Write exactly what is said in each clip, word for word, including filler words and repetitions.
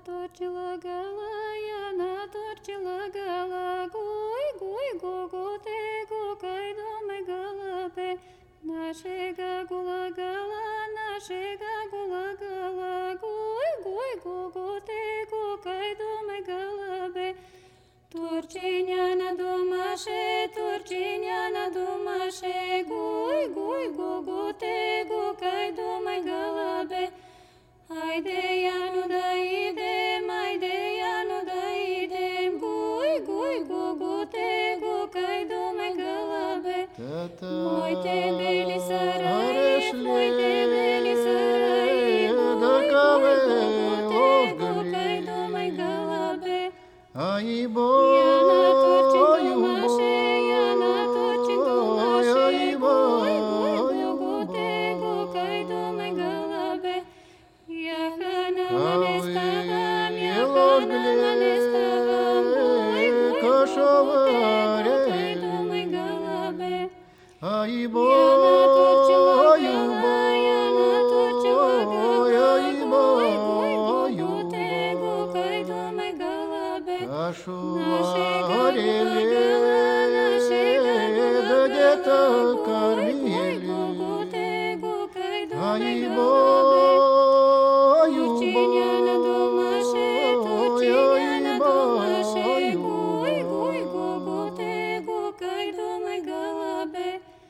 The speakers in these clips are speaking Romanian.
наточила гала, я наточила гала, гуй, гуй, гу-гу-те, гукай доме галапе, нашега гула гала, нашега гула гала, гуй, гуй, гу-гу-те, гукай доме галапе. Turcineana dumașe, turcineana dumașe, gui, gui, gu-gu-te, gu-cai dumai galabe. Haide, ianu da idem, haide, ianu da idem, gui, gui, gu-gu-te, gu-cai dumai galabe. Moite beli sarai, moite beli sarai, gui, gui, gu-gu-te, gu-cai dumai galabe. Ai bo, Iana turcin ai dumașe, Iana turcin dumașe, gui, gui, gu-gu-te, gu-cai dumai galabe. Iahana manestavam, Iahana manestavam, gui, gui, gu-gu-te, gu-cai dumai galabe. ai bo, Iana turcila ai bo, gala, Iana turcila gala, ai bo, gui, gui, gu-gu-te, gu-cai dumai galabe. Нашу Нашега орели, гула, нашега гула, да где-то гуй, кормили. гу-гу-те, гукай Ай думай бо, галабе. ай бо, Турчиняна думаше, турчиняна ай бо, думаше, ай гуй, бо. гуй, гу-гу-те, гукай думай галабе.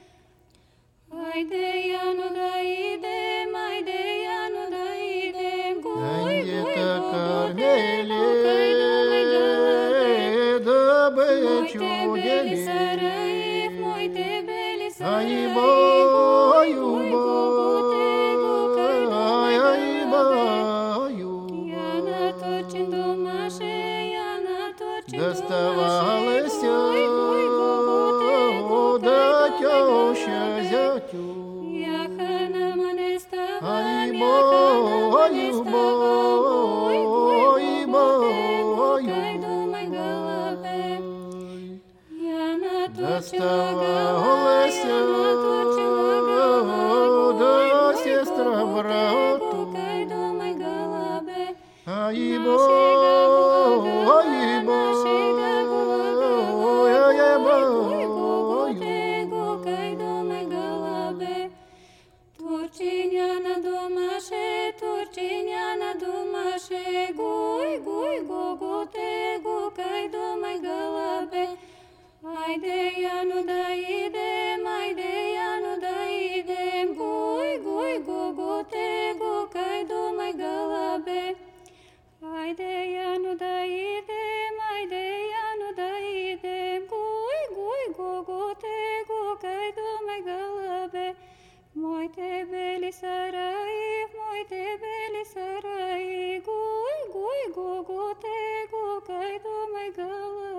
Айде, яну да идем, айде, яну да идем, гуй, гуй, Где-то гу-гу-те, гукай думай галабе. кормили, да Moite beli бечудили. saraif, moite beli Ai saraif, bo, ai gui, bo, gu-gu-te, gu-cai dumai ai bo, galabe. ai Iana turcin dumașe, Iana turcin Доставалось dumașe, gui, gui, gu-gu-te, до gu-cai dumai теща galabe. зятю. Iahana manestavam, Ai bo, Iahana ai bo, manestavam, gui, gui, ai bo, gu-gu-te, gu-cai ai dumai galabe. bo. Iana turcila Доставалось gala, turcila gala, до gui, сестра gui, брату. gu-cai dumai galabe. Ai bo, Našega gula ai gala, bo, našega gula gala, ai bo, gui, gu-gu-te, gu-cai dumai galabe. Turcineana dumașe, turcineana dumașe, gui, gui, gu-gu-te, gu-cai dumai galabe. Haide, ianu da idem, haide, ianu da idem, gui, gui, gu-gu-te, gu-cai dumai galabe. Haide, ianu da idem, haide, ianu da idem, gui, gui, gu-gu-te, gu-cai dumai galabe. Moite beli sarai, moite beli sarai, gui, gui, gu-gu-te, gu-cai dumai galabe.